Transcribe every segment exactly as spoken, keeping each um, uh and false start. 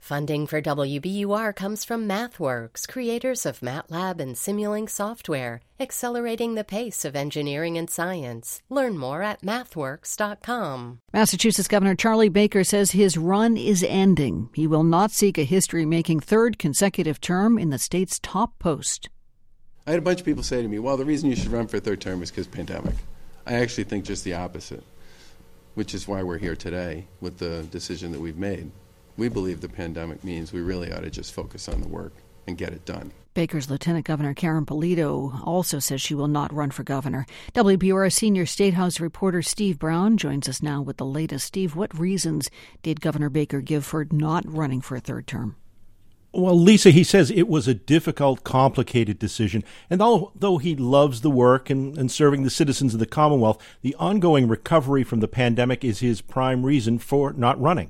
Funding for W B U R comes from MathWorks, creators of MATLAB and Simulink software, accelerating the pace of engineering and science. Learn more at mathworks dot com. Massachusetts Governor Charlie Baker says his run is ending. He will not seek a history-making third consecutive term in the state's top post. I had a bunch of people say to me, well, the reason you should run for a third term is because pandemic. I actually think just the opposite, which is why we're here today with the decision that we've made. We believe the pandemic means we really ought to just focus on the work and get it done. Baker's Lieutenant Governor Karen Polito also says she will not run for governor. W B U R senior State House reporter Steve Brown joins us now with the latest. Steve, what reasons did Governor Baker give for not running for a third term? Well, Lisa, he says it was a difficult, complicated decision. And although he loves the work and, and serving the citizens of the Commonwealth, the ongoing recovery from the pandemic is his prime reason for not running.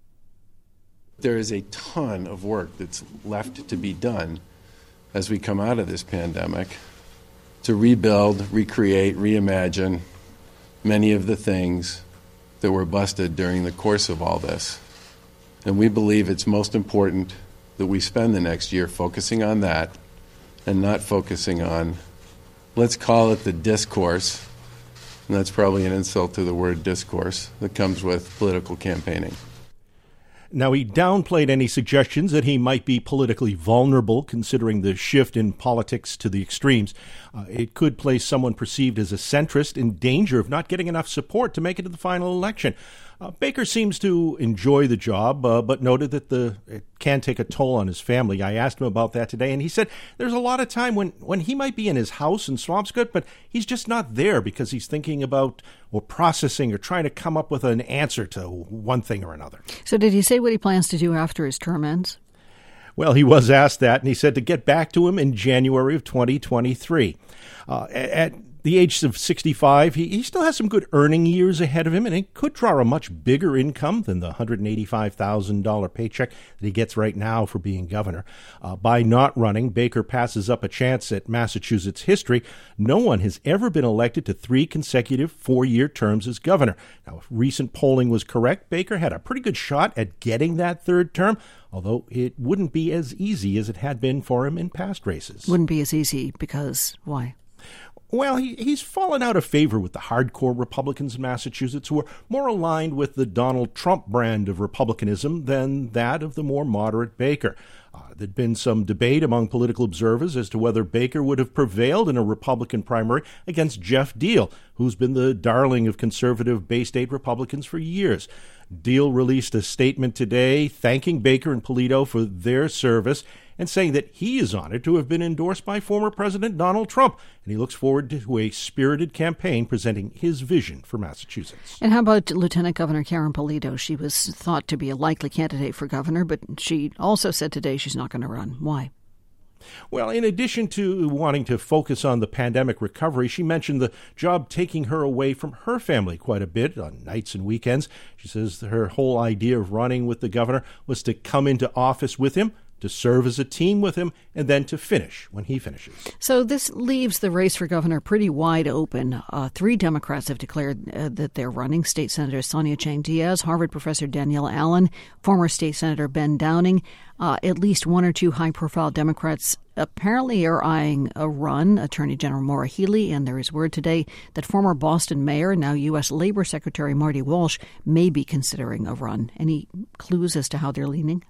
There is a ton of work that's left to be done as we come out of this pandemic to rebuild, recreate, reimagine many of the things that were busted during the course of all this. And we believe it's most important that we spend the next year focusing on that and not focusing on, let's call it the discourse, and that's probably an insult to the word discourse, that comes with political campaigning. Now, he downplayed any suggestions that he might be politically vulnerable, considering the shift in politics to the extremes. Uh, it could place someone perceived as a centrist in danger of not getting enough support to make it to the final election. Uh, Baker seems to enjoy the job, uh, but noted that the it can take a toll on his family. I asked him about that today, and he said there's a lot of time when, when he might be in his house in Swampscott, but he's just not there because he's thinking about or processing or trying to come up with an answer to one thing or another. So did he say what he plans to do after his term ends? Well, he was asked that, and he said to get back to him in January of twenty twenty-three. Uh, at the age of sixty-five, he, he still has some good earning years ahead of him, and he could draw a much bigger income than the one hundred eighty-five thousand dollars paycheck that he gets right now for being governor. Uh, by not running, Baker passes up a chance at Massachusetts history. No one has ever been elected to three consecutive four-year terms as governor. Now, if recent polling was correct, Baker had a pretty good shot at getting that third term, although it wouldn't be as easy as it had been for him in past races. Wouldn't be as easy because why? Well, he, he's fallen out of favor with the hardcore Republicans in Massachusetts who are more aligned with the Donald Trump brand of republicanism than that of the more moderate Baker. Uh, there'd been some debate among political observers as to whether Baker would have prevailed in a Republican primary against Jeff Deal, who's been the darling of conservative Bay State Republicans for years. Deal released a statement today thanking Baker and Polito for their service and saying that he is honored to have been endorsed by former President Donald Trump, and he looks forward to a spirited campaign presenting his vision for Massachusetts. And how about Lieutenant Governor Karen Polito? She was thought to be a likely candidate for governor, but she also said today she's not going to run. Why? Well, in addition to wanting to focus on the pandemic recovery, she mentioned the job taking her away from her family quite a bit on nights and weekends. She says her whole idea of running with the governor was to come into office with him, to serve as a team with him, and then to finish when he finishes. So this leaves the race for governor pretty wide open. Uh, three Democrats have declared uh, that they're running. State Senator Sonia Chang Diaz, Harvard professor Danielle Allen, former State Senator Ben Downing. Uh, at least one or two high-profile Democrats apparently are eyeing a run. Attorney General Maura Healey, and there is word today that former Boston Mayor, now U S Labor Secretary Marty Walsh, may be considering a run. Any clues as to how they're leaning?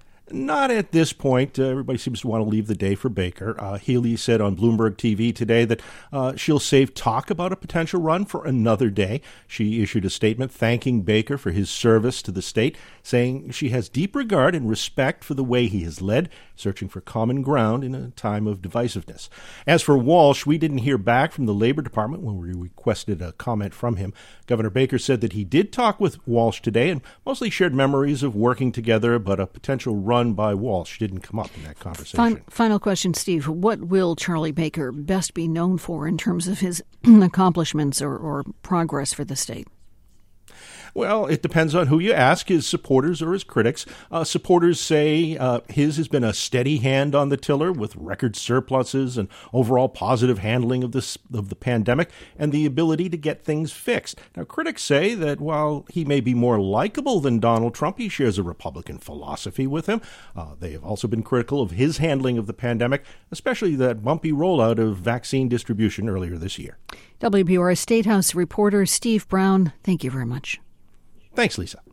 Not at this point. Uh, everybody seems to want to leave the day for Baker. Uh, Healy said on Bloomberg T V today that uh, she'll save talk about a potential run for another day. She issued a statement thanking Baker for his service to the state, saying she has deep regard and respect for the way he has led, searching for common ground in a time of divisiveness. As for Walsh, we didn't hear back from the Labor Department when we requested a comment from him. Governor Baker said that he did talk with Walsh today and mostly shared memories of working together, but a potential run by Walsh didn't come up in that conversation. Final, final question, Steve. What will Charlie Baker best be known for in terms of his accomplishments or, or progress for the state? Well, it depends on who you ask, his supporters or his critics. Uh, supporters say uh, his has been a steady hand on the tiller with record surpluses and overall positive handling of this of the pandemic and the ability to get things fixed. Now, critics say that while he may be more likable than Donald Trump, he shares a Republican philosophy with him. Uh, they have also been critical of his handling of the pandemic, especially that bumpy rollout of vaccine distribution earlier this year. W B U R State House reporter Steve Brown, thank you very much. Thanks, Lisa.